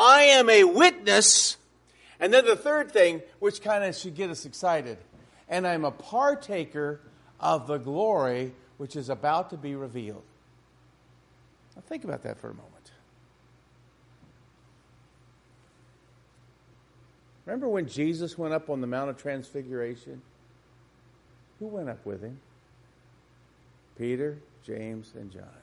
I am a witness. And then the third thing, which kind of should get us excited. And I'm a partaker of the glory which is about to be revealed. Now think about that for a moment. Remember when Jesus went up on the Mount of Transfiguration? Who went up with him? Peter, James, and John.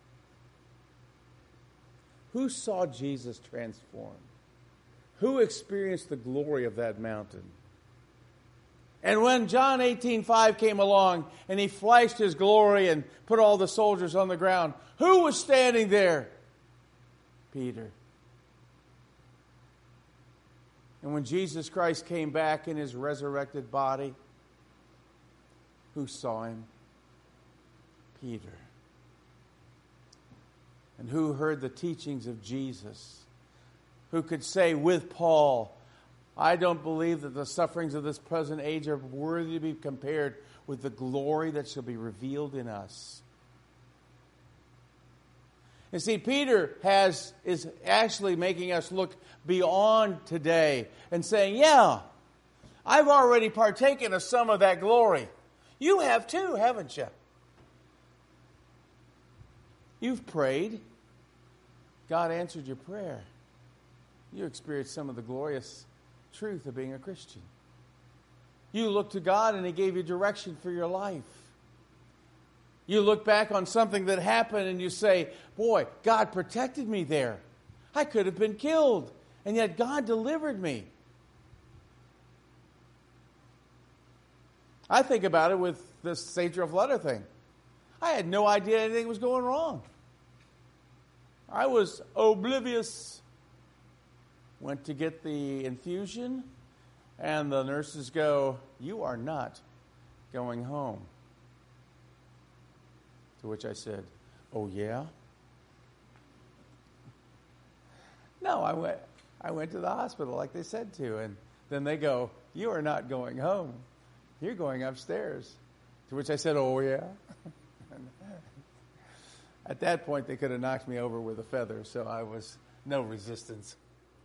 Who saw Jesus transformed? Who experienced the glory of that mountain? And when John 18:5 came along and he flashed his glory and put all the soldiers on the ground, who was standing there? Peter. And when Jesus Christ came back in his resurrected body, who saw him? Peter. And who heard the teachings of Jesus? Who could say with Paul, I don't believe that the sufferings of this present age are worthy to be compared with the glory that shall be revealed in us. And see, Peter is actually making us look beyond today and saying, yeah, I've already partaken of some of that glory. You have too, haven't you? You've prayed. God answered your prayer. You experienced some of the glorious truth of being a Christian. You looked to God and He gave you direction for your life. You look back on something that happened and you say, boy, God protected me there. I could have been killed, and yet God delivered me. I think about it with this St. Joseph letter thing. I had no idea anything was going wrong. I was oblivious. Went to get the infusion, and the nurses go, you are not going home. To which I said, oh yeah? No, I went to the hospital like they said to, and then they go, you are not going home. You're going upstairs. To which I said, oh yeah? At that point, they could have knocked me over with a feather, so I was no resistance.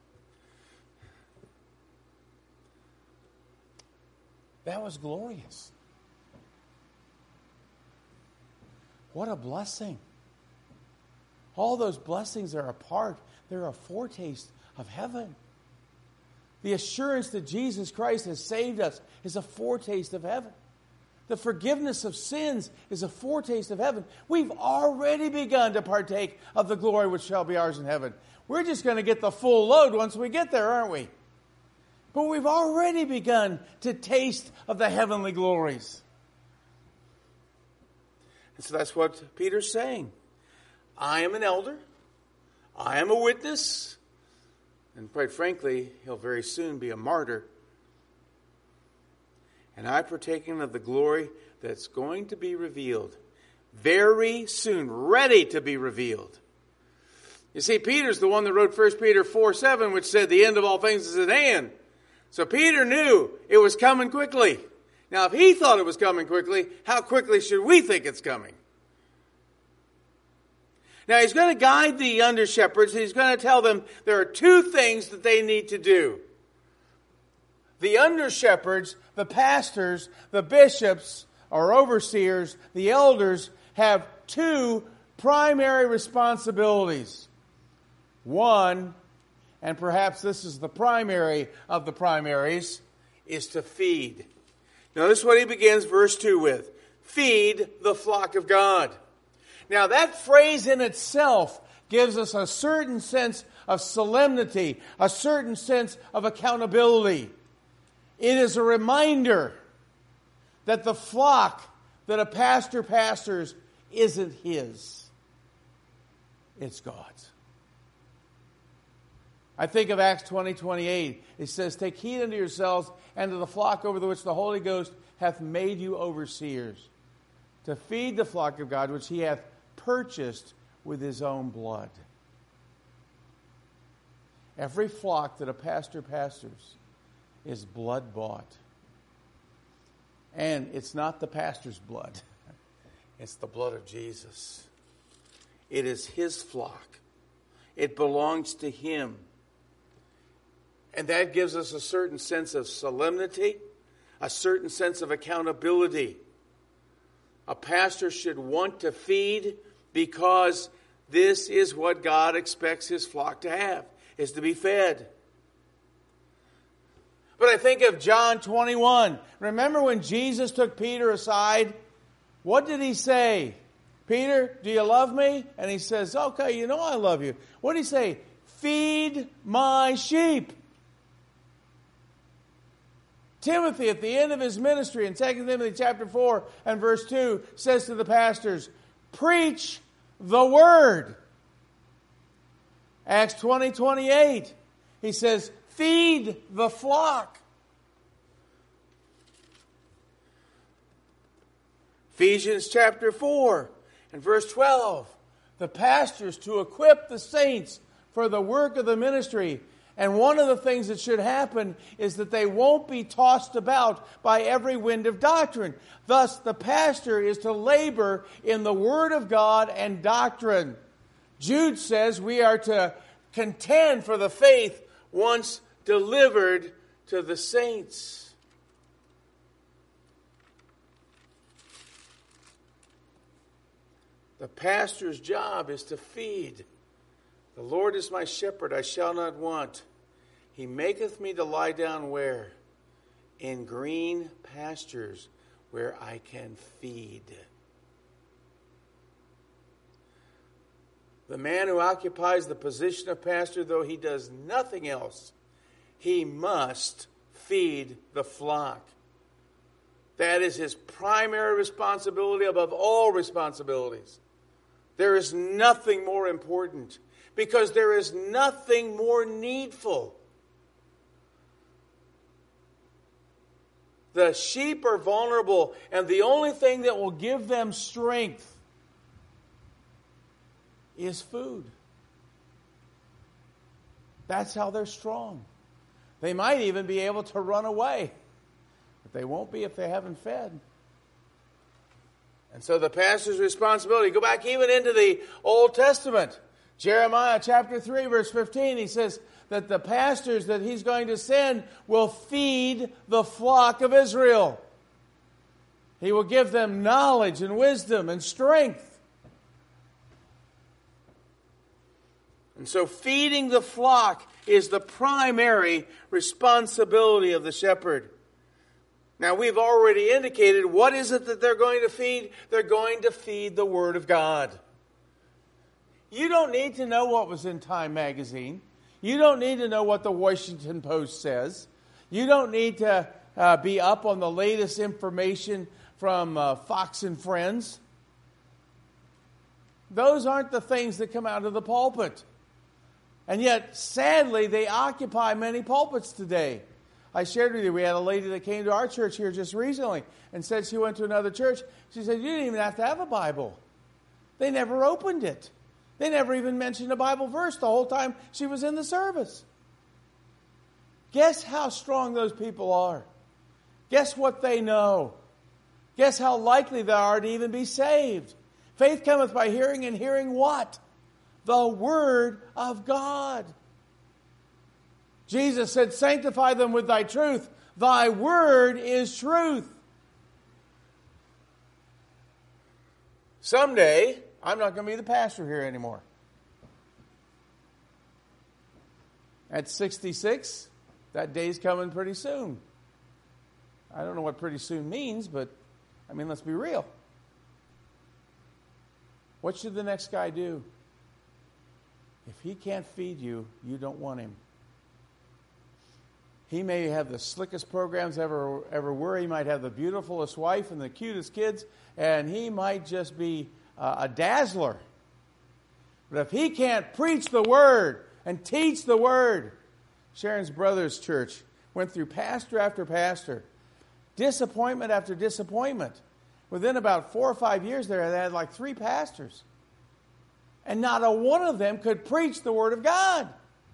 That was glorious. What a blessing. All those blessings are they're a foretaste of heaven. The assurance that Jesus Christ has saved us is a foretaste of heaven. The forgiveness of sins is a foretaste of heaven. We've already begun to partake of the glory which shall be ours in heaven. We're just going to get the full load once we get there, aren't we? But we've already begun to taste of the heavenly glories. And so that's what Peter's saying. I am an elder. I am a witness. And quite frankly, he'll very soon be a martyr. And I partaken of the glory that's going to be revealed very soon, ready to be revealed. You see, Peter's the one that wrote 1 Peter 4:7, which said the end of all things is at hand. So Peter knew it was coming quickly. Now, if he thought it was coming quickly, how quickly should we think it's coming? Now, he's going to guide the under shepherds. He's going to tell them there are two things that they need to do. The under shepherds, the pastors, the bishops, or overseers, the elders, have two primary responsibilities. One, and perhaps this is the primary of the primaries, is to feed. Notice what he begins verse 2 with. Feed the flock of God. Now that phrase in itself gives us a certain sense of solemnity, a certain sense of accountability. It is a reminder that the flock that a pastor pastors isn't his. It's God's. I think of Acts 20:28. It says, take heed unto yourselves and to the flock over which the Holy Ghost hath made you overseers, to feed the flock of God which he hath purchased with his own blood. Every flock that a pastor pastors is blood bought. And it's not the pastor's blood. It's the blood of Jesus. It is his flock. It belongs to him. And that gives us a certain sense of solemnity, a certain sense of accountability. A pastor should want to feed because this is what God expects his flock to have, is to be fed. But I think of John 21. Remember when Jesus took Peter aside? What did he say? Peter, do you love me? And he says, okay, you know I love you. What did he say? Feed my sheep. Timothy, at the end of his ministry, in 2 Timothy chapter 4 and verse 2, says to the pastors, preach the word. Acts 20:28, he says, feed the flock. Ephesians chapter 4 and verse 12, the pastors to equip the saints for the work of the ministry. And one of the things that should happen is that they won't be tossed about by every wind of doctrine. Thus, the pastor is to labor in the Word of God and doctrine. Jude says we are to contend for the faith once delivered to the saints. The pastor's job is to feed. The Lord is my shepherd, I shall not want. He maketh me to lie down where? In green pastures where I can feed. The man who occupies the position of pastor, though he does nothing else, he must feed the flock. That is his primary responsibility above all responsibilities. There is nothing more important because there is nothing more needful. The sheep are vulnerable, and the only thing that will give them strength is food. That's how they're strong. They might even be able to run away, but they won't be if they haven't fed. And so the pastor's responsibility, go back even into the Old Testament. Jeremiah chapter 3 verse 15, he says that the pastors that he's going to send will feed the flock of Israel. He will give them knowledge and wisdom and strength. And so feeding the flock is the primary responsibility of the shepherd. Now, we've already indicated what is it that they're going to feed? They're going to feed the Word of God. You don't need to know what was in Time magazine. You don't need to know what the Washington Post says. You don't need to be up on the latest information from Fox and Friends. Those aren't the things that come out of the pulpit. And yet, sadly, they occupy many pulpits today. I shared with you, we had a lady that came to our church here just recently and said she went to another church. She said, you didn't even have to have a Bible. They never opened it. They never even mentioned a Bible verse the whole time she was in the service. Guess how strong those people are. Guess what they know. Guess how likely they are to even be saved. Faith cometh by hearing, and hearing what? The Word of God. Jesus said, sanctify them with thy truth. Thy word is truth. Someday, I'm not going to be the pastor here anymore. At 66, that day's coming pretty soon. I don't know what pretty soon means, but, let's be real. What should the next guy do? If he can't feed you, you don't want him. He may have the slickest programs ever were. He might have the beautifulest wife and the cutest kids, and he might just be a dazzler. But if he can't preach the Word and teach the Word, Sharon's Brothers Church went through pastor after pastor, disappointment after disappointment. Within about 4 or 5 years there, they had like 3 pastors. And not a one of them could preach the Word of God.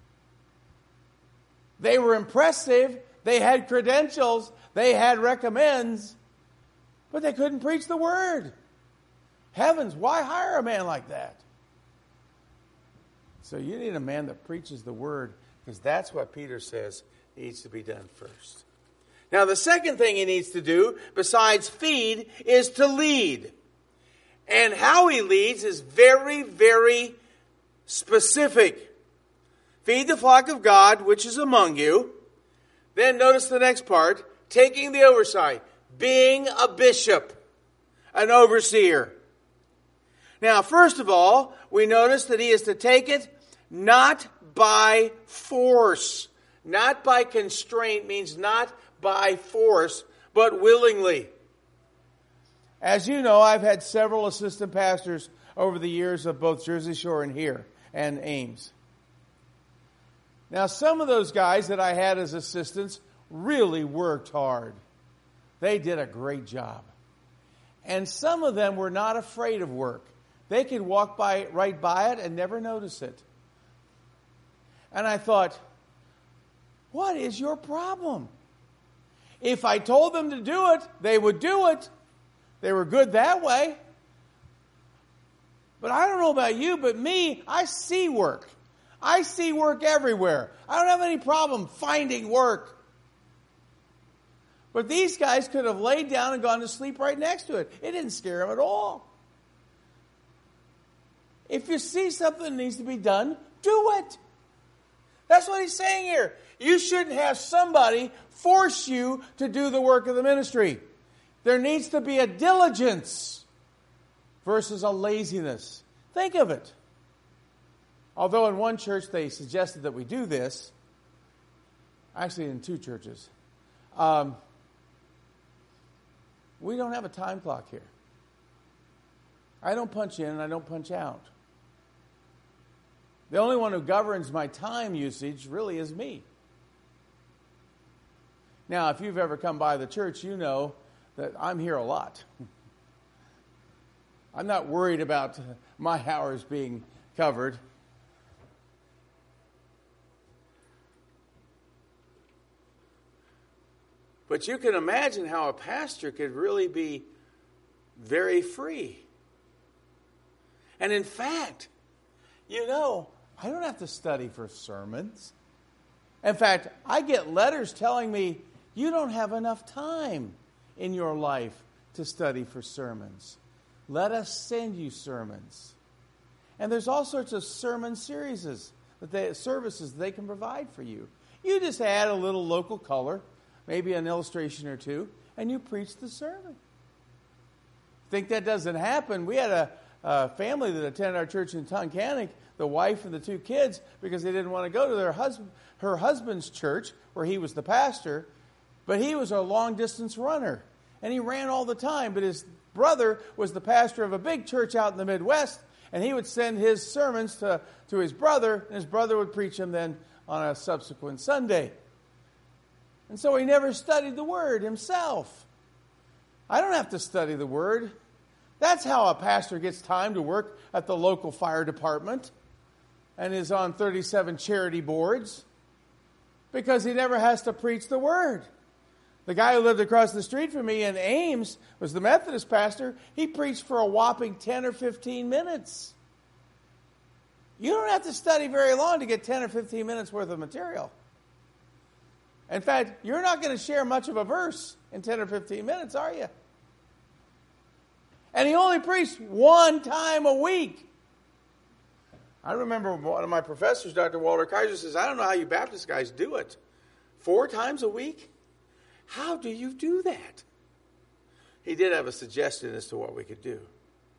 They were impressive. They had credentials. They had recommends. But they couldn't preach the Word. Heavens, why hire a man like that? So you need a man that preaches the Word, Because that's what Peter says needs to be done first. Now, the second thing he needs to do, besides feed, is to lead. And how he leads is very, very specific. Feed the flock of God, which is among you. Then notice the next part, taking the oversight, being a bishop, an overseer. Now, first of all, we notice that he is to take it not by force. Not by constraint means not by force, but willingly. As you know, I've had several assistant pastors over the years of both Jersey Shore and here, and Ames. Now, some of those guys that I had as assistants really worked hard. They did a great job. And some of them were not afraid of work. They could walk right by it and never notice it. And I thought, what is your problem? If I told them to do it, they would do it. They were good that way. But I don't know about you, but me, I see work. I see work everywhere. I don't have any problem finding work. But these guys could have laid down and gone to sleep right next to it. It didn't scare them at all. If you see something that needs to be done, do it. That's what he's saying here. You shouldn't have somebody force you to do the work of the ministry. There needs to be a diligence versus a laziness. Think of it. Although in one church they suggested that we do this, actually in two churches, we don't have a time clock here. I don't punch in and I don't punch out. The only one who governs my time usage really is me. Now, if you've ever come by the church, you know that I'm here a lot. I'm not worried about my hours being covered. But you can imagine how a pastor could really be very free. And in fact, you know, I don't have to study for sermons. In fact, I get letters telling me, you don't have enough time in your life to study for sermons. Let us send you sermons. And there's all sorts of sermon services that they can provide for you. You just add a little local color, maybe an illustration or two, and you preach the sermon. Think that doesn't happen? We had a family that attended our church in Tunkhannock, the wife and the two kids, because they didn't want to go to her husband's church, where he was the pastor, but he was a long-distance runner, and he ran all the time, but his brother was the pastor of a big church out in the Midwest, and he would send his sermons to his brother, and his brother would preach them then on a subsequent Sunday. And so he never studied the Word himself. I don't have to study the Word. That's how a pastor gets time to work at the local fire department and is on 37 charity boards, because he never has to preach the Word. The guy who lived across the street from me in Ames was the Methodist pastor. He preached for a whopping 10 or 15 minutes. You don't have to study very long to get 10 or 15 minutes worth of material. In fact, you're not going to share much of a verse in 10 or 15 minutes, are you? And he only preached one time a week. I remember one of my professors, Dr. Walter Kaiser, says, I don't know how you Baptist guys do it. 4 times a week? How do you do that? He did have a suggestion as to what we could do.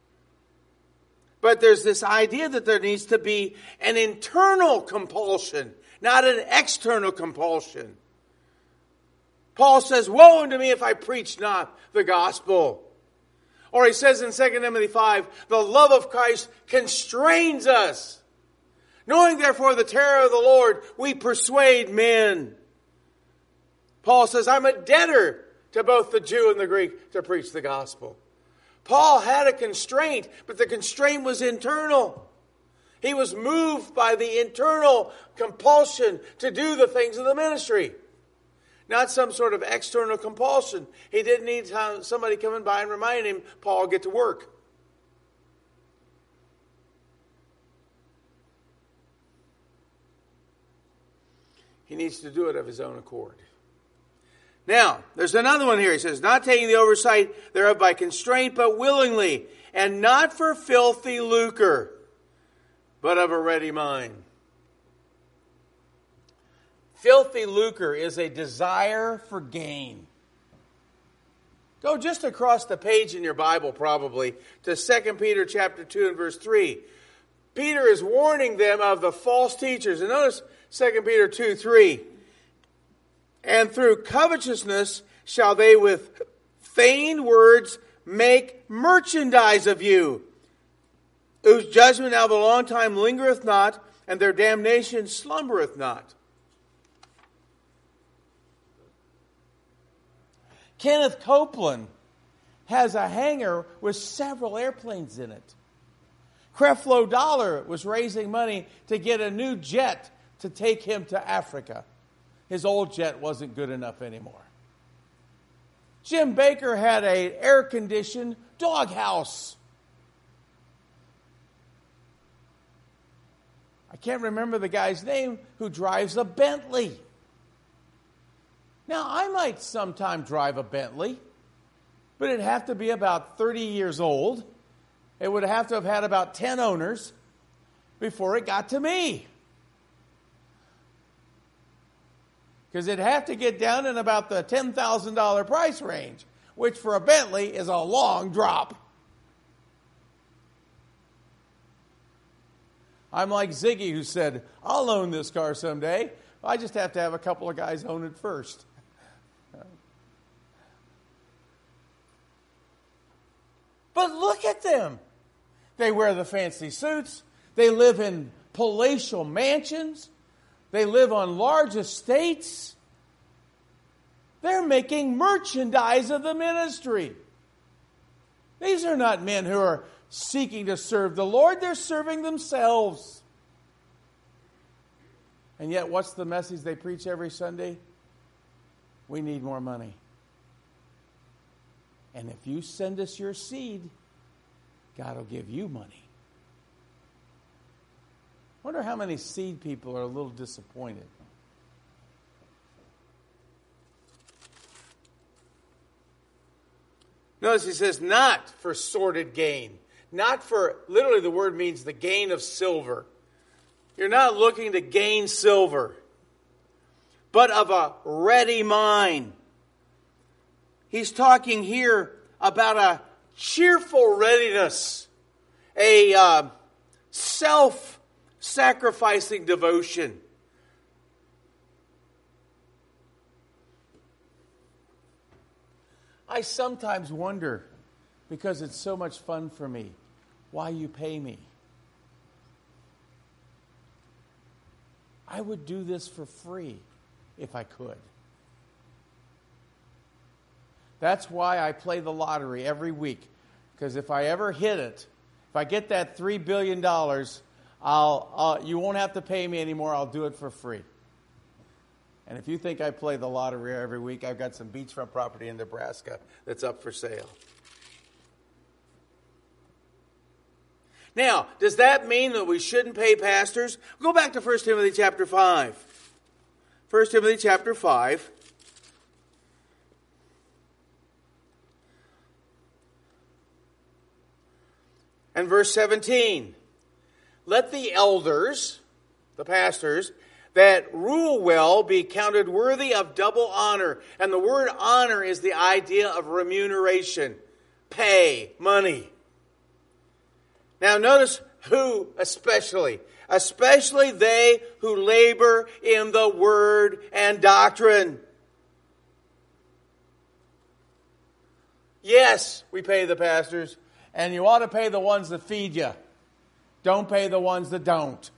But there's this idea that there needs to be an internal compulsion, not an external compulsion. Paul says, woe unto me if I preach not the gospel. Or he says in 2 Timothy 5, the love of Christ constrains us. Knowing therefore the terror of the Lord, we persuade men. Paul says, I'm a debtor to both the Jew and the Greek to preach the gospel. Paul had a constraint, but the constraint was internal. He was moved by the internal compulsion to do the things of the ministry. Not some sort of external compulsion. He didn't need somebody coming by and remind him, Paul, get to work. He needs to do it of his own accord. Now, there's another one here. He says, not taking the oversight thereof by constraint, but willingly, and not for filthy lucre, but of a ready mind. Filthy lucre is a desire for gain. Go just across the page in your Bible, probably, to 2 Peter chapter 2 and verse 3. Peter is warning them of the false teachers. And notice 2 Peter 2, 3. And through covetousness shall they with feigned words make merchandise of you, whose judgment now of a long time lingereth not, and their damnation slumbereth not. Kenneth Copeland has a hangar with several airplanes in it. Creflo Dollar was raising money to get a new jet to take him to Africa. His old jet wasn't good enough anymore. Jim Baker had an air-conditioned doghouse. I can't remember the guy's name who drives a Bentley. Now, I might sometime drive a Bentley, but it'd have to be about 30 years old. It would have to have had about 10 owners before it got to me. Because it'd have to get down in about the $10,000 price range, which for a Bentley is a long drop. I'm like Ziggy, who said, I'll own this car someday. I just have to have a couple of guys own it first. But look at them. They wear the fancy suits. They live in palatial mansions. They live on large estates. They're making merchandise of the ministry. These are not men who are seeking to serve the Lord. They're serving themselves. And yet, what's the message they preach every Sunday? We need more money. And if you send us your seed, God will give you money. I wonder how many seed people are a little disappointed. Notice he says, not for sordid gain. Not for, literally the word means the gain of silver. You're not looking to gain silver, but of a ready mind. He's talking here about a cheerful readiness, a self-sacrificing devotion. I sometimes wonder, because it's so much fun for me, why you pay me. I would do this for free if I could. That's why I play the lottery every week. Because if I ever hit it, if I get that $3 billion, you won't have to pay me anymore. I'll do it for free. And if you think I play the lottery every week, I've got some beachfront property in Nebraska that's up for sale. Now, does that mean that we shouldn't pay pastors? Go back to 1 Timothy chapter 5. 1 Timothy chapter 5. And verse 17. Let the elders, the pastors, that rule well be counted worthy of double honor. And the word honor is the idea of remuneration, pay, money. Now notice who especially. Especially they who labor in the word and doctrine. Yes, we pay the pastors. And you ought to pay the ones that feed you. Don't pay the ones that don't.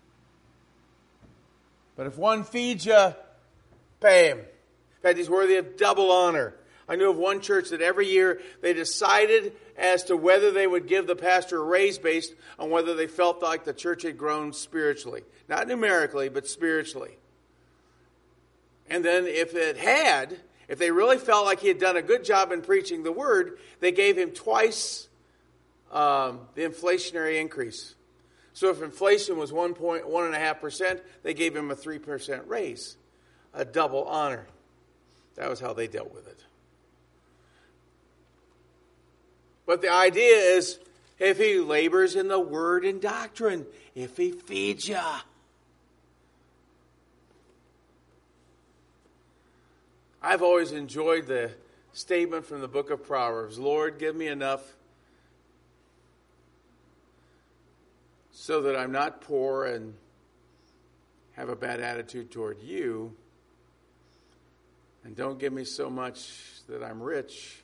But if one feeds you, pay him. In fact, he's worthy of double honor. I knew of one church that every year they decided as to whether they would give the pastor a raise based on whether they felt like the church had grown spiritually. Not numerically, but spiritually. And then if they really felt like he had done a good job in preaching the word, they gave him twice the inflationary increase. So if inflation was 1.5%, they gave him a 3% raise, a double honor. That was how they dealt with it. But the idea is, if he labors in the word and doctrine, if he feeds you. I've always enjoyed the statement from the book of Proverbs, Lord, give me enough so that I'm not poor and have a bad attitude toward you, and don't give me so much that I'm rich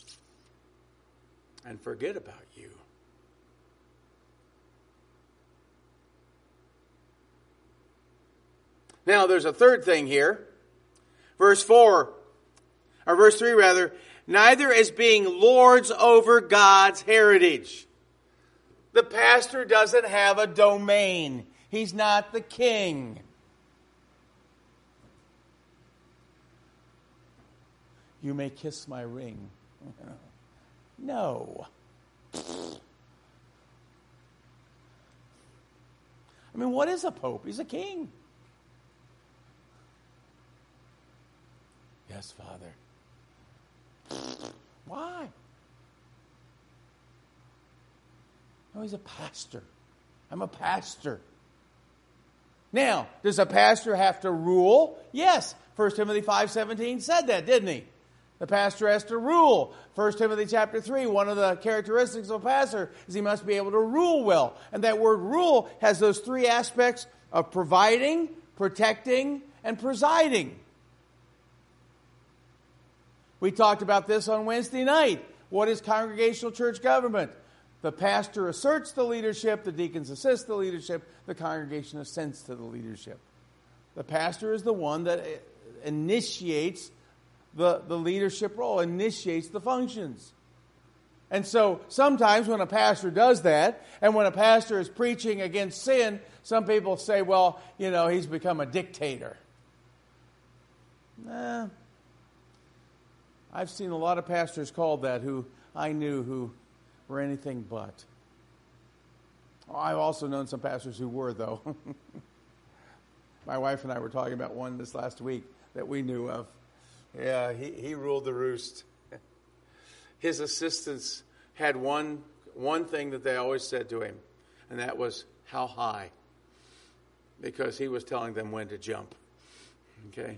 and forget about you. Now, there's a third thing here. Verse 3 rather, neither as being lords over God's heritage. The pastor doesn't have a domain. He's not the king. You may kiss my ring. No. I mean, what is a pope? He's a king. Yes, Father. Why? No, he's a pastor. I'm a pastor. Now, does a pastor have to rule? Yes. 1 Timothy 5:17 said that, didn't he? The pastor has to rule. 1 Timothy chapter 3, one of the characteristics of a pastor is he must be able to rule well. And that word rule has those three aspects of providing, protecting, and presiding. We talked about this on Wednesday night. What is congregational church government? The pastor asserts the leadership, the deacons assist the leadership, the congregation assents to the leadership. The pastor is the one that initiates the leadership role, initiates the functions. And so sometimes when a pastor does that, and when a pastor is preaching against sin, some people say, well, you know, he's become a dictator. I've seen a lot of pastors called that who I knew who were anything but. I've also known some pastors who were, though. My wife and I were talking about one this last week that we knew of. Yeah, he ruled the roost. His assistants had one thing that they always said to him, and that was, how high? Because he was telling them when to jump. Okay?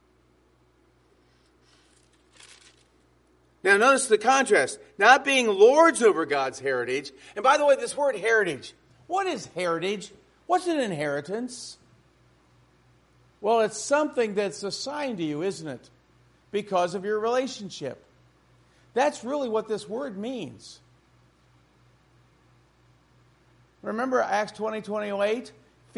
Now notice the contrast. Not being lords over God's heritage. And by the way, this word heritage. What is heritage? What's an inheritance? Well, it's something that's assigned to you, isn't it? Because of your relationship. That's really what this word means. Remember Acts 20:28?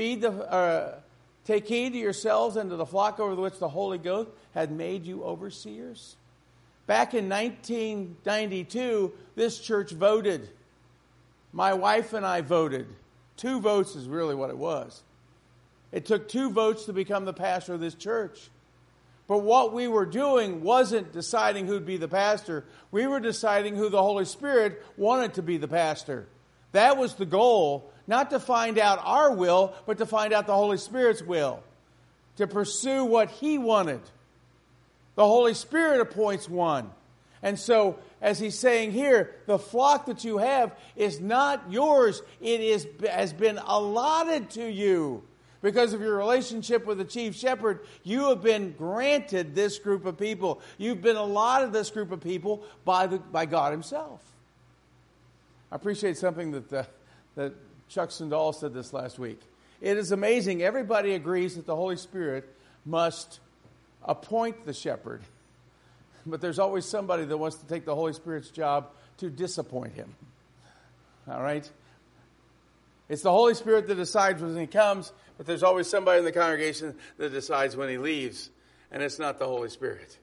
Take heed to yourselves and to the flock over which the Holy Ghost had made you overseers. Back in 1992, this church voted. My wife and I voted. 2 votes is really what it was. It took 2 votes to become the pastor of this church. But what we were doing wasn't deciding who'd be the pastor. We were deciding who the Holy Spirit wanted to be the pastor. That was the goal, not to find out our will, but to find out the Holy Spirit's will. To pursue what He wanted. The Holy Spirit appoints one. And so, as he's saying here, the flock that you have is not yours. It has been allotted to you. Because of your relationship with the chief shepherd, you have been granted this group of people. You've been allotted this group of people by God Himself. I appreciate something that Chuck Swindoll said this last week. It is amazing. Everybody agrees that the Holy Spirit must appoint the shepherd. But there's always somebody that wants to take the Holy Spirit's job to disappoint him. All right? It's the Holy Spirit that decides when He comes, but there's always somebody in the congregation that decides when He leaves, and it's not the Holy Spirit.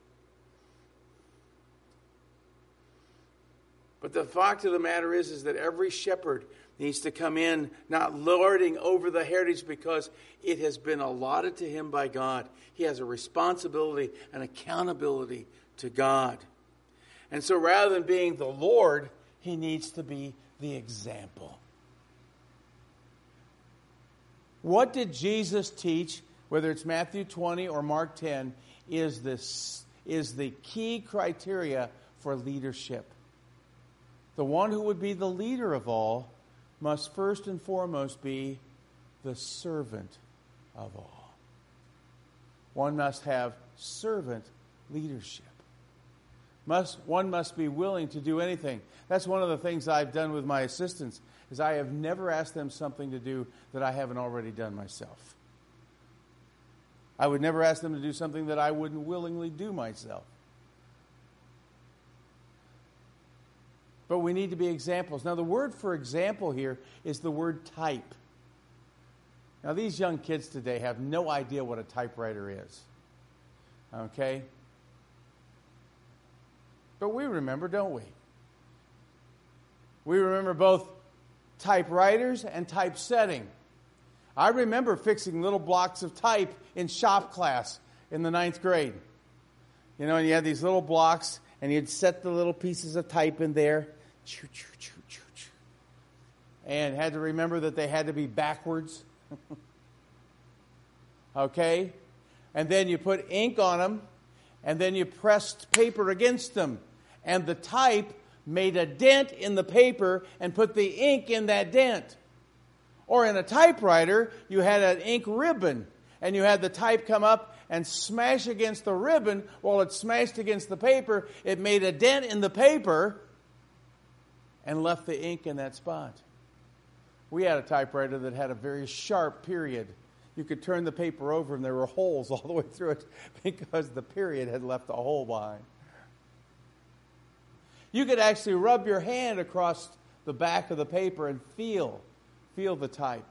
But the fact of the matter is that every shepherd needs to come in not lording over the heritage because it has been allotted to him by God. He has a responsibility and accountability to God. And so rather than being the Lord, he needs to be the example. What did Jesus teach, whether it's Matthew 20 or Mark 10, is the key criteria for leadership. The one who would be the leader of all must first and foremost be the servant of all. One must have servant leadership. One must be willing to do anything. That's one of the things I've done with my assistants, is I have never asked them something to do that I haven't already done myself. I would never ask them to do something that I wouldn't willingly do myself. But we need to be examples. Now, the word for example here is the word type. Now, these young kids today have no idea what a typewriter is. Okay? But we remember, don't we? We remember both typewriters and typesetting. I remember fixing little blocks of type in shop class in the 9th grade. You know, and you had these little blocks, and you'd set the little pieces of type in there. Choo, choo, choo, choo, choo. And had to remember that they had to be backwards. Okay? And then you put ink on them, and then you pressed paper against them. And the type made a dent in the paper and put the ink in that dent. Or in a typewriter, you had an ink ribbon, and you had the type come up and smash against the ribbon. While it smashed against the paper, it made a dent in the paper and left the ink in that spot. We had a typewriter that had a very sharp period. You could turn the paper over and there were holes all the way through it because the period had left a hole behind. You could actually rub your hand across the back of the paper and feel the type.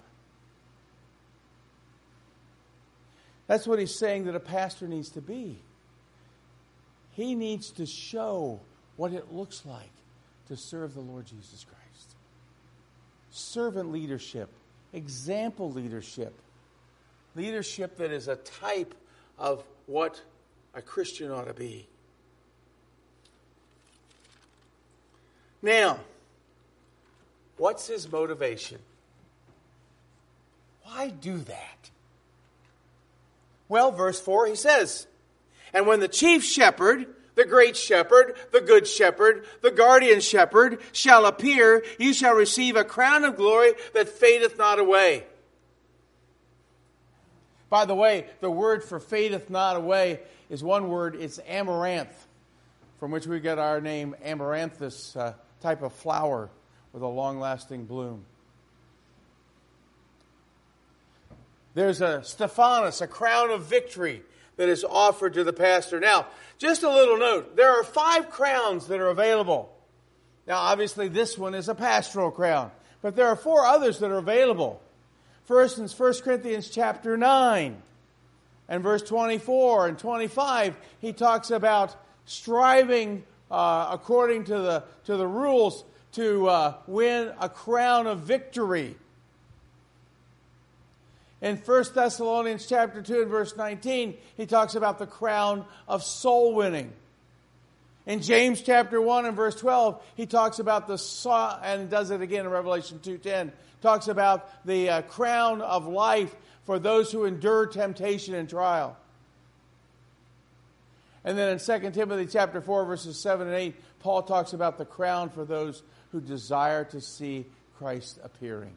That's what he's saying that a pastor needs to be. He needs to show what it looks like to serve the Lord Jesus Christ. Servant leadership, example leadership, leadership that is a type of what a Christian ought to be. Now, what's his motivation? Why do that? Well, verse 4, he says, "And when the chief shepherd, the great shepherd, the good shepherd, the guardian shepherd shall appear, you shall receive a crown of glory that fadeth not away." By the way, the word for fadeth not away is one word. It's amaranth, from which we get our name amaranthus, type of flower with a long-lasting bloom. There's a Stephanos, a crown of victory that is offered to the pastor. Now, just a little note. There are 5 crowns that are available. Now, obviously, this one is a pastoral crown. But there are 4 others that are available. First, in 1 Corinthians chapter 9 and verse 24 and 25, he talks about striving according to the rules to win a crown of victory. In 1 Thessalonians chapter 2 and verse 19, he talks about the crown of soul winning. In James chapter 1 and verse 12, he talks about and does it again in Revelation 2:10, talks about the crown of life for those who endure temptation and trial. And then in 2 Timothy chapter 4 verses 7 and 8, Paul talks about the crown for those who desire to see Christ appearing.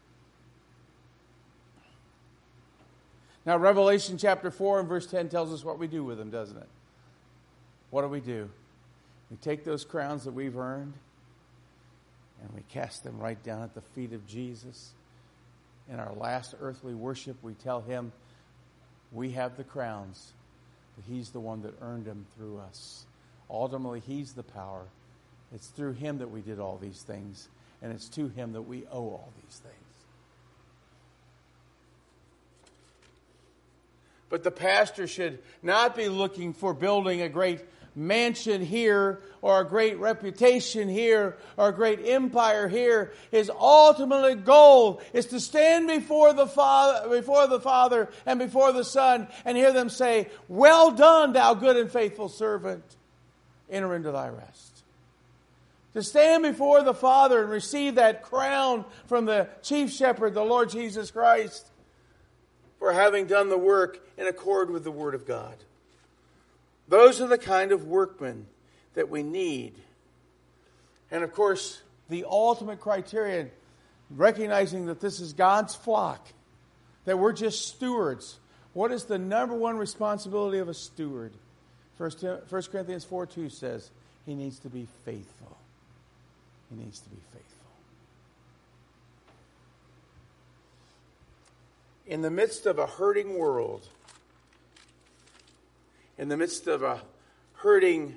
Now, Revelation chapter 4 and verse 10 tells us what we do with them, doesn't it? What do? We take those crowns that we've earned and we cast them right down at the feet of Jesus. In our last earthly worship, we tell him we have the crowns, but he's the one that earned them through us. Ultimately, he's the power. It's through him that we did all these things, and it's to him that we owe all these things. But the pastor should not be looking for building a great mansion here or a great reputation here or a great empire here. His ultimate goal is to stand before the Father and before the Son and hear them say, "Well done, thou good and faithful servant. Enter into thy rest." To stand before the Father and receive that crown from the chief shepherd, the Lord Jesus Christ. for having done the work in accord with the Word of God. Those are the kind of workmen that we need. And of course, the ultimate criterion, recognizing that this is God's flock, that we're just stewards. What is the number one responsibility of a steward? 1 Corinthians 4:2 says, he needs to be faithful. He needs to be faithful. In the midst of a hurting world, in the midst of a hurting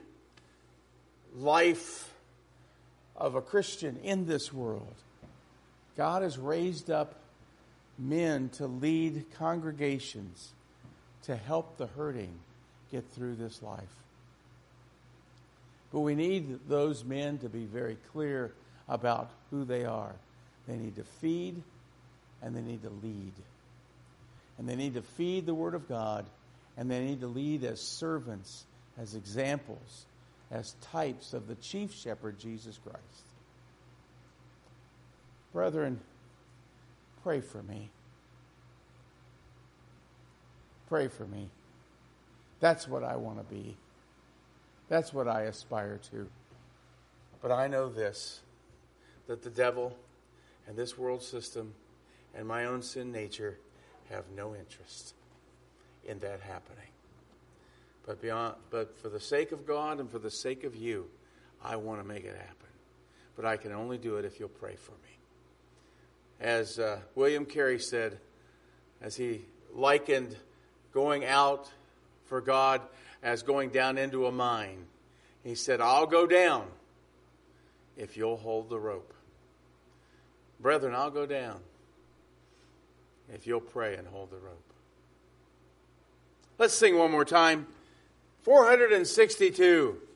life of a Christian in this world, God has raised up men to lead congregations to help the hurting get through this life. But we need those men to be very clear about who they are. They need to feed and they need to lead. And they need to feed the Word of God, and they need to lead as servants, as examples, as types of the chief shepherd, Jesus Christ. Brethren, pray for me. Pray for me. That's what I want to be. That's what I aspire to. But I know this, that the devil and this world system and my own sin nature have no interest in that happening. But for the sake of God and for the sake of you, I want to make it happen. But I can only do it if you'll pray for me. As William Carey said, as he likened going out for God as going down into a mine, he said, I'll go down if you'll hold the rope. Brethren, I'll go down if you'll pray and hold the rope. Let's sing one more time. 462.